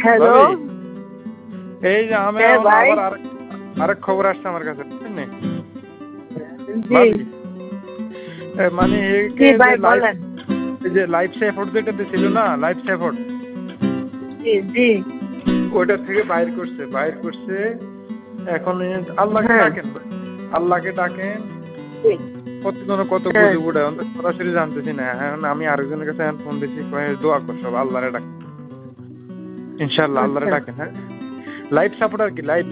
Hello. এই যে আমি হ্যাঁ এখন ভাই। আবার আরেক খবর আসছে আমার কাছে, বুঝছেন নি? জি ভাবি মানে জি একে ভাই বলেন। যে লাইফ সাপোর্ট যেটা দিছিল না, লাইফ সাপোর্ট, জি জি ওইটা থেকে বাইর করছে। এখন আল্লাহকে হ্যাঁ ডাকেন ভাই, আল্লাহকে ডাকেন। জি কতজন কত হ্যাঁ গুজব উড়ায়, আমি তো সরাসরি জানতেছি না। এখন আমি আরেকজনের কাছে এখন ফোন দিছি, কয়ে দোয়া কর সব আল্লাহরে ডাক, ইনশাআল্লাহ আল্লাহরে আচ্ছা ডাকেন। হ্যাঁ, লাইফ সাপোর্ট আর কি, লাইফ